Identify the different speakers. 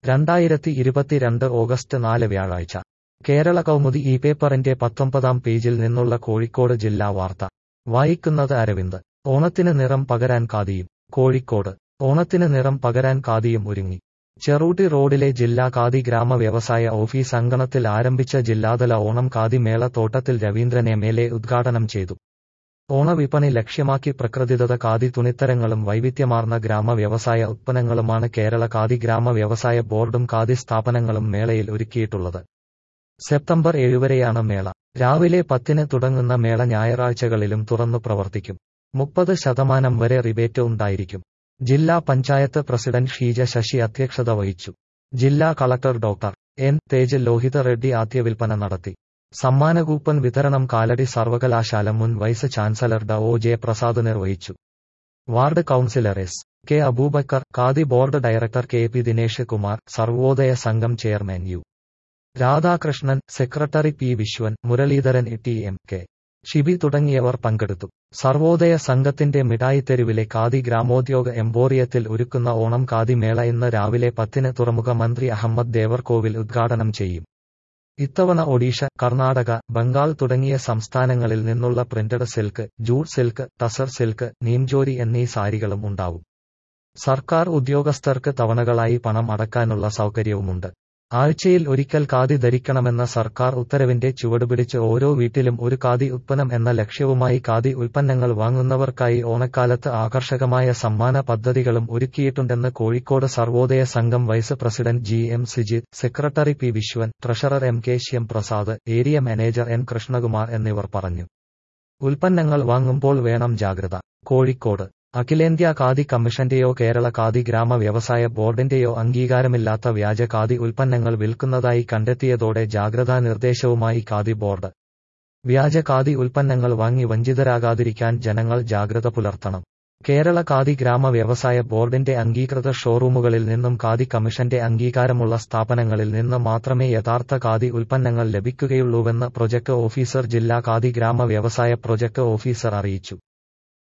Speaker 1: 2022 August 4 വ്യാഴാഴ്ച കേരള കൗമുദി ഈ പേപ്പറിന്റെ 19-ാം പേജിൽ നിന്നുള്ള കോഴിക്കോട് ജില്ലാ വാർത്ത വായിക്കുന്നത് അരവിന്ദ്. ഓണത്തിന് നിറം പകരാൻ ഖാദിയും. കോഴിക്കോട് ഓണത്തിന് നിറം പകരാൻ ഖാദിയും ഒരുങ്ങി. ചെറൂട്ടി റോഡിലെ ജില്ലാ ഖാദി ഗ്രാമ വ്യവസായ ഓഫീസ് അങ്കണത്തിൽ ആരംഭിച്ച ജില്ലാതല ഓണം ഖാദി മേള തോട്ടത്തിൽ രവീന്ദ്രൻ എം.എൽ.എ ഉദ്ഘാടനം ചെയ്തു. ഓണവിപണി ലക്ഷ്യമാക്കി പ്രകൃതിദത്ത ഖാദി തുണിത്തരങ്ങളും വൈവിധ്യമാർന്ന ഗ്രാമ വ്യവസായ ഉത്പന്നങ്ങളുമാണ് കേരള ഖാദി ഗ്രാമ വ്യവസായ ബോർഡും ഖാദി സ്ഥാപനങ്ങളും മേളയിൽ ഒരുക്കിയിട്ടുള്ളത്. സെപ്റ്റംബർ 7 വരെയാണ് മേള. രാവിലെ 10-ന് തുടങ്ങുന്ന മേള ഞായറാഴ്ചകളിലും തുറന്നു പ്രവർത്തിക്കും. 30% വരെ റിബേറ്റ് ഉണ്ടായിരിക്കും. ജില്ലാ പഞ്ചായത്ത് പ്രസിഡന്റ് ഷീജ ശശി അധ്യക്ഷത വഹിച്ചു. ജില്ലാ collector doctor N. Tej Lohitha Reddy ആദ്യ വിൽപ്പന നടത്തി. സമ്മാന കൂപ്പൺ വിതരണം കാലടി സർവകലാശാല മുൻ vice chancellor O. J. Prasad നിർവഹിച്ചു. Ward councillor S. K. Abubakar, Khadi board director K. P. Dinesh Kumar, Sarvodaya Sangham chairman U. Radhakrishnan, secretary P. Viswan, Muraleedharan, T. M. K. Shibi തുടങ്ങിയവർ പങ്കെടുത്തു. സർവോദയ സംഘത്തിന്റെ മിഠായിത്തെരുവിലെ ഖാദി ഗ്രാമോദ്യോഗ എംപോറിയത്തിൽ ഒരുക്കുന്ന ഓണം ഖാദി മേള ഇന്ന് രാവിലെ 10-ന് തുറമുഖ മന്ത്രി അഹമ്മദ് ദേവർകോവിൽ ഉദ്ഘാടനം ചെയ്യും. ഇത്തവണ ഒഡീഷ, കർണാടക, ബംഗാൾ തുടങ്ങിയ സംസ്ഥാനങ്ങളിൽ നിന്നുള്ള printed silk, jute silk, tussar silk, Neemjori എന്നീ സാരികളും ഉണ്ടാവും. സർക്കാർ ഉദ്യോഗസ്ഥർക്ക് തവണകളായി പണം അടക്കാനുള്ള സൗകര്യവുമുണ്ട്. ആഴ്ചയിൽ ഒരിക്കൽ ഖാദി ധരിക്കണമെന്ന സർക്കാർ ഉത്തരവിന്റെ ചുവടുപിടിച്ച് ഓരോ വീട്ടിലും ഒരു ഖാദി ഉത്പന്നം എന്ന ലക്ഷ്യവുമായി ഖാദി ഉൽപ്പന്നങ്ങൾ വാങ്ങുന്നവർക്കായി ഓണക്കാലത്ത് ആകർഷകമായ സമ്മാന പദ്ധതികളും ഒരുക്കിയിട്ടുണ്ടെന്ന് Kozhikode Sarvodaya Sangham vice president G. M. Sijith, secretary P. Viswan, treasurer M. K. Shyam Prasad, area manager N. Krishnakumar എന്നിവർ പറഞ്ഞു. ഉൽപ്പന്നങ്ങൾ വാങ്ങുമ്പോൾ വേണം ജാഗ്രത. കോഴിക്കോട് അഖിലേന്ത്യാ ഖാദി കമ്മീഷന്റെയോ കേരള ഖാദി ഗ്രാമ വ്യവസായ ബോർഡിന്റെയോ അംഗീകാരമില്ലാത്ത വ്യാജ ഖാദി ഉൽപ്പന്നങ്ങൾ വിൽക്കുന്നതായി കണ്ടെത്തിയതോടെ ജാഗ്രതാ നിർദ്ദേശവുമായി ഖാദി ബോർഡ്. വ്യാജ ഖാദി ഉൽപ്പന്നങ്ങൾ വാങ്ങി വഞ്ചിതരാകാതിരിക്കാൻ ജനങ്ങൾ ജാഗ്രത പുലർത്തണം. കേരള ഖാദി ഗ്രാമ വ്യവസായ ബോർഡിന്റെ അംഗീകൃത ഷോറൂമുകളിൽ നിന്നും ഖാദി കമ്മീഷന്റെ അംഗീകാരമുള്ള സ്ഥാപനങ്ങളിൽ നിന്ന് മാത്രമേ യഥാർത്ഥ ഖാദി ഉൽപ്പന്നങ്ങൾ ലഭിക്കുകയുള്ളൂവെന്ന് പ്രൊജക്ട് ഓഫീസർ ജില്ലാ ഖാദി ഗ്രാമ വ്യവസായ പ്രൊജക്ട് ഓഫീസർ അറിയിച്ചു.